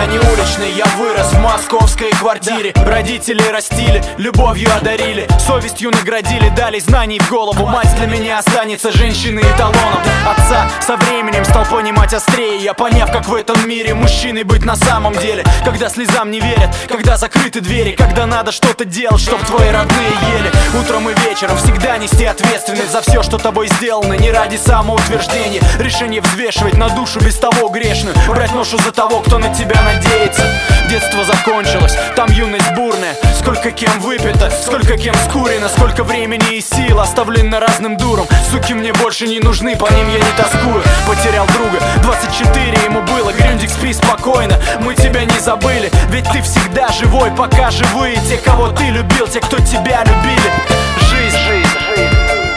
не уличный, я вырос в московской квартире. Родители растили, любовью одарили, совестью наградили, дали знаний в голову. Мать для меня останется женщиной эталоном. Отца со временем стал понимать острее, я поняв, как в этом мире мужчиной быть на самом деле. Когда слезам не верят, когда закрыты двери, когда надо что-то делать, чтоб твои родные ели. Утром и вечером всегда нести ответственность за все, что тобой сделано, не ради самоутверждения. Решение взвешивать на душу без того грешную, брать ношу за того, кто на тебя надеется. Детство закончилось, там юность бурная. Сколько кем выпито, сколько кем скурено, сколько времени и сил оставлено разным дурам. Суки мне больше не нужны, по ним я не тоскую. Потерял друга, 24 ему было. Грюндик, спи спокойно, мы тебя не забыли. Ведь ты всегда живой, пока живые те, кого ты любил, те, кто тебя любили. Жизнь, жизнь, жизнь.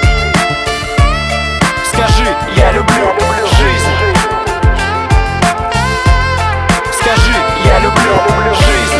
Скажи, я люблю жизнь. Скажи, я люблю жизнь.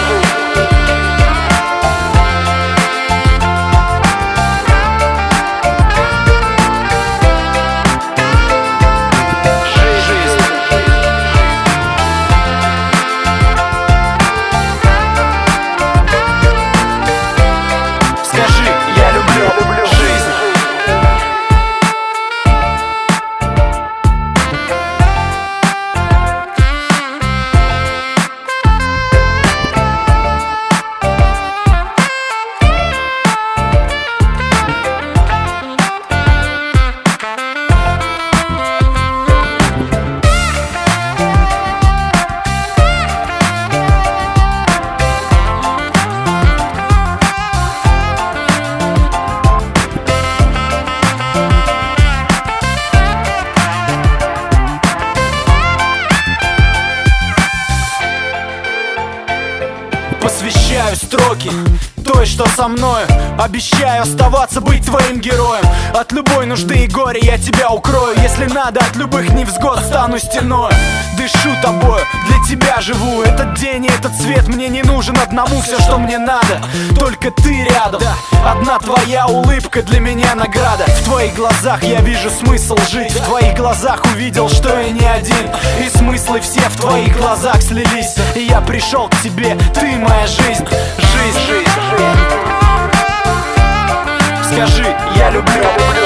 Посвящаю строки той, что со мною. Обещаю оставаться, быть твоим героем. От любой нужды и горя я тебя укрою. Если надо, от любых невзгод стану стеной. Дышу тобою, для тебя живу. Этот день и этот свет мне не нужен одному. Все, что мне надо, только ты рядом. Одна твоя улыбка для меня награда. В твоих глазах я вижу смысл жить. В твоих глазах увидел, что я не один. И смыслы все в твоих глазах слились. И я пришел к тебе, ты моя жизнь. Жизнь, жизнь, жизнь. Скажи, я люблю